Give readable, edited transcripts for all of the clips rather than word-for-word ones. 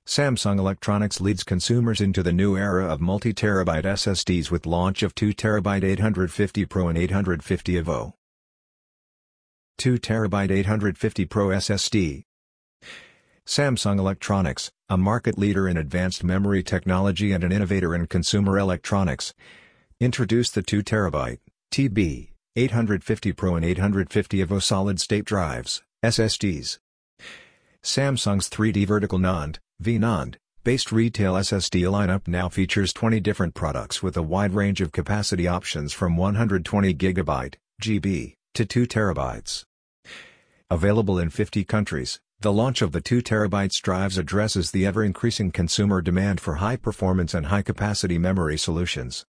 Samsung Electronics leads consumers into the new era of multi-terabyte SSDs with launch of 2TB 850 Pro and 850 EVO. 2TB 850 Pro SSD. Samsung Electronics, a market leader in advanced memory technology and an innovator in consumer electronics, introduced the 2TB, TB, 850 Pro and 850 EVO solid-state drives, SSDs. Samsung's 3D vertical NAND, VNAND, based retail SSD lineup now features 20 different products with a wide range of capacity options from 120GB, GB, to 2 TB. Available in 50 countries, the launch of the 2 TB drives addresses the ever-increasing consumer demand for high-performance and high-capacity memory solutions.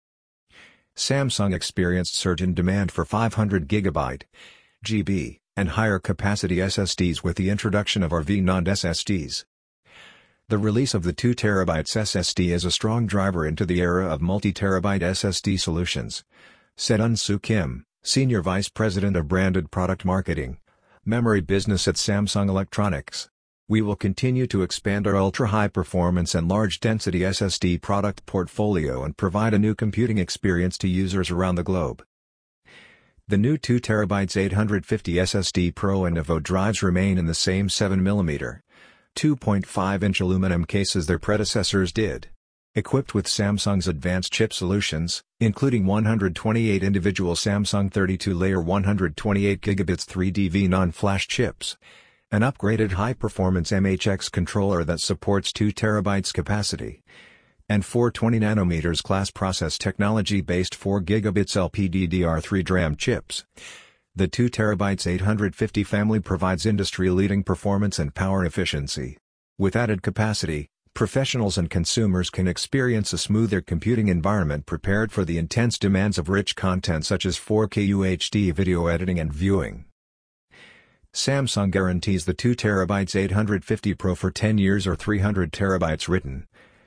Samsung experienced surge in demand for 500GB, GB, and higher capacity SSDs with the introduction of our VNAND SSDs. The release of the 2 TB SSD is a strong driver into the era of multi-terabyte SSD solutions, said Unsoo Kim, Senior Vice President of Branded Product Marketing, Memory Business at Samsung Electronics. We will continue to expand our ultra-high performance and large-density SSD product portfolio and provide a new computing experience to users around the globe. The new 2 TB 850 SSD Pro and EVO drives remain in the same 7mm, 2.5-inch aluminum case as their predecessors did. Equipped with Samsung's advanced chip solutions, including 128 individual Samsung 32-layer 128 gigabits 3D VNAND flash chips, an upgraded high-performance MHX controller that supports 2 TB capacity, and 420nm class process technology-based 4 gigabits LPDDR3 DRAM chips. The 2 TB 850 family provides industry-leading performance and power efficiency. With added capacity, professionals and consumers can experience a smoother computing environment prepared for the intense demands of rich content such as 4K UHD video editing and viewing. Samsung guarantees the 2 TB 850 Pro for 10 years or 300 TB written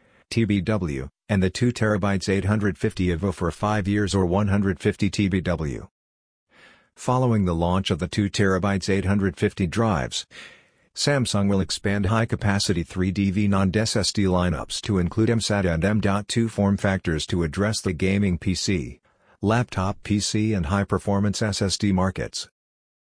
TBW, and the 2 TB 850 EVO for 5 years or 150 TBW. Following the launch of the 2 TB 850 drives, Samsung will expand high-capacity 3D VNAND SSD lineups to include mSATA and M.2 form factors to address the gaming PC, laptop PC and high-performance SSD markets.